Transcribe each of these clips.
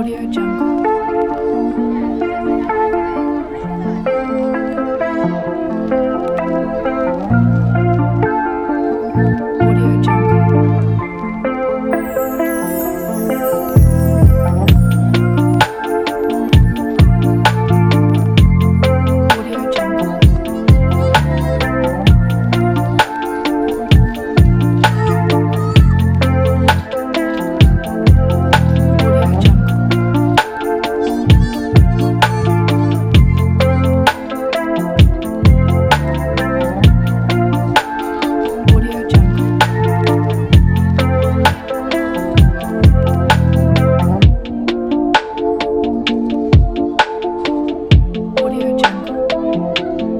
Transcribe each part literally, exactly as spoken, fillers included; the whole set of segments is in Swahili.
Audio Jungle. Audio Jungle. Audio Jungle. Audio Jungle. Audio Jungle. Audio Jungle.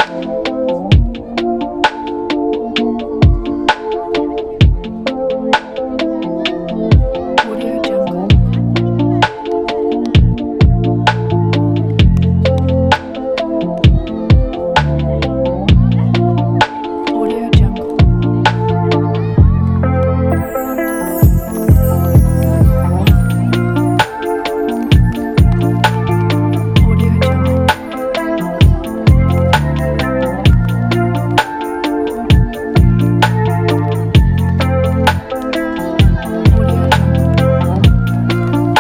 Audio Jungle. Audio Jungle. Audio Jungle. Audio Jungle.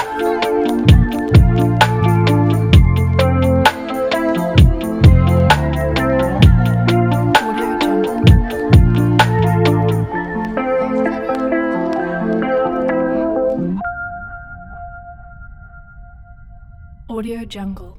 Audio Jungle. Audio Jungle.